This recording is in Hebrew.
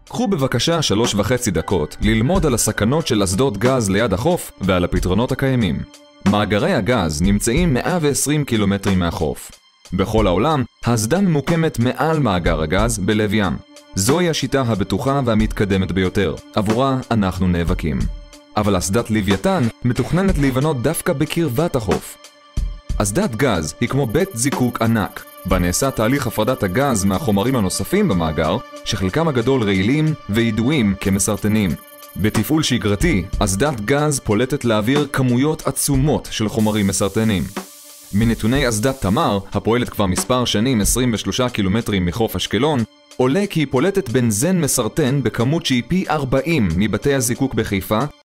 קחו בבקשה 3.5 דקות ללמוד על הסכנות של אסדות גז ליד החוף ועל הפתרונות הקיימים. מאגרי הגז נמצאים 120 קילומטרים מהחוף. בכל העולם, האסדה ממוקמת מעל מאגר הגז בלב ים. זוהי השיטה הבטוחה והמתקדמת ביותר. עבורה אנחנו נאבקים. אבל אסדת לוויתן מתוכננת להיבנות דווקא בקרבת החוף. אסדת גז היא כמו בית זיקוק ענק, בה נעשה תהליך הפרדת הגז מהחומרים הנוספים במאגר, שחלקם הגדול רעילים וידועים כמסרטנים. בתפעול שגרתי, אסדת גז פולטת לאוויר כמויות עצומות של חומרים מסרטנים. מנתוני אסדת תמר, הפועלת כבר מספר שנים 23 קילומטרים מחוף אשקלון, עולה כי היא פולטת בנזן מסרטן בכמות שהיא פי 40 מבתי הזיקוק בחיפה